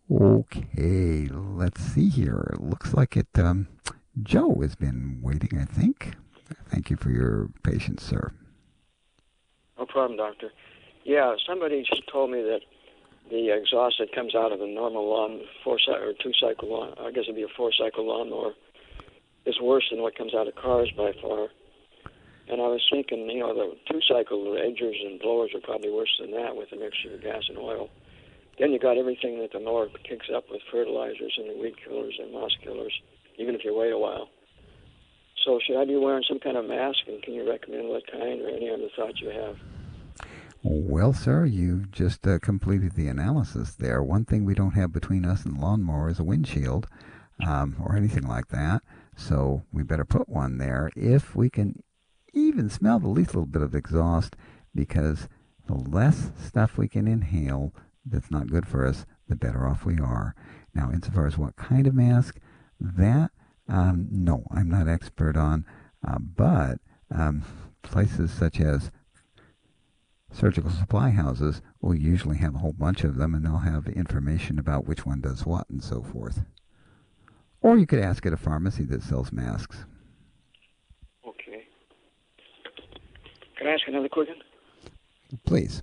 Okay, let's see here. It looks like Joe has been waiting, I think. Thank you for your patience, sir. No problem, doctor. Yeah, somebody just told me that the exhaust that comes out of a normal lawn, or two-cycle lawn, I guess it'd be a four-cycle lawnmower, is worse than what comes out of cars by far. And I was thinking, the two-cycle edgers and blowers are probably worse than that with a mixture of gas and oil. Then you got everything that the mower kicks up with fertilizers and weed killers and moss killers, even if you wait a while. So should I be wearing some kind of mask, and can you recommend what kind or any other thoughts you have? Well, sir, you've just completed the analysis there. One thing we don't have between us and the lawnmower is a windshield or anything like that. So we better put one there if we can even smell the least little bit of exhaust, because the less stuff we can inhale that's not good for us, the better off we are. Now, insofar as what kind of mask, that, no, I'm not expert on, but places such as surgical supply houses will usually have a whole bunch of them, and they'll have information about which one does what and so forth. Or you could ask at a pharmacy that sells masks. Okay. Can I ask another quick one? Please.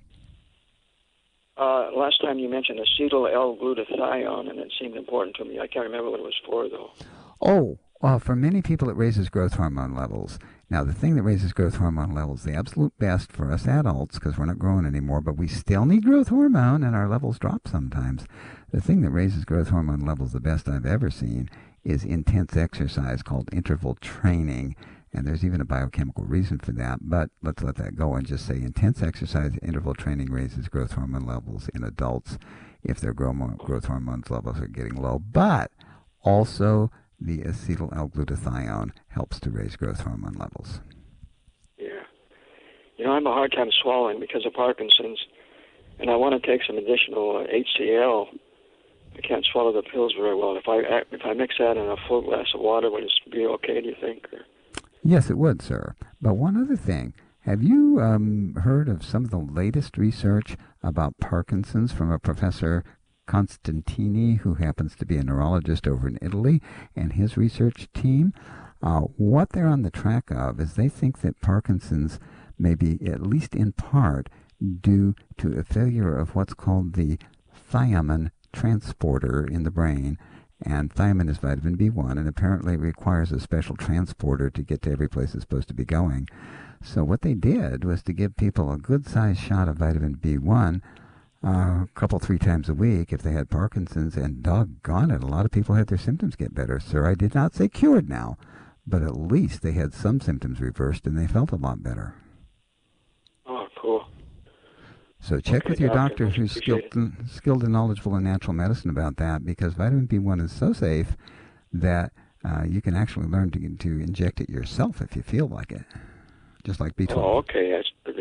Last time you mentioned acetyl L-glutathione, and it seemed important to me. I can't remember what it was for, though. Oh, well, for many people it raises growth hormone levels. Now, the thing that raises growth hormone levels, the absolute best for us adults, because we're not growing anymore, but we still need growth hormone, and our levels drop sometimes. The thing that raises growth hormone levels the best I've ever seen is intense exercise called interval training. And there's even a biochemical reason for that, but let's let that go and just say intense exercise interval training raises growth hormone levels in adults if their growth hormone levels are getting low. But also the acetyl L-glutathione helps to raise growth hormone levels. Yeah. I have a hard time swallowing because of Parkinson's, and I want to take some additional HCl. I can't swallow the pills very well. If I mix that in a full glass of water, would it be okay, do you think? Or? Yes, it would, sir. But one other thing. Have you heard of some of the latest research about Parkinson's from a Professor Constantini, who happens to be a neurologist over in Italy, and his research team? What they're on the track of is they think that Parkinson's may be, at least in part, due to a failure of what's called the thiamine transporter in the brain. And thiamine is vitamin B1, and apparently it requires a special transporter to get to every place it's supposed to be going. So what they did was to give people a good-sized shot of vitamin B1 a couple, 3 times a week if they had Parkinson's, and doggone it, a lot of people had their symptoms get better. Sir, I did not say cured now, but at least they had some symptoms reversed, and they felt a lot better. Oh, cool. So check with your doctor who's skilled and knowledgeable in natural medicine about that, because vitamin B1 is so safe that you can actually learn to inject it yourself if you feel like it, just like B12. Oh, okay.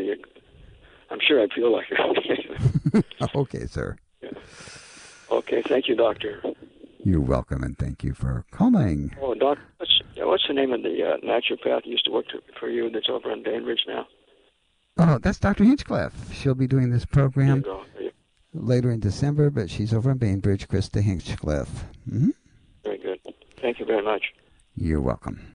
I'm sure I feel like it. Okay, sir. Yeah. Okay, thank you, doctor. You're welcome, and thank you for calling. Oh, doc, what's the name of the naturopath who used to work for you that's over on Bainbridge now? Oh, that's Dr. Hinchcliffe. She'll be doing this program later in December, but she's over in Bainbridge, Krista Hinchcliffe. Mm-hmm. Very good. Thank you very much. You're welcome.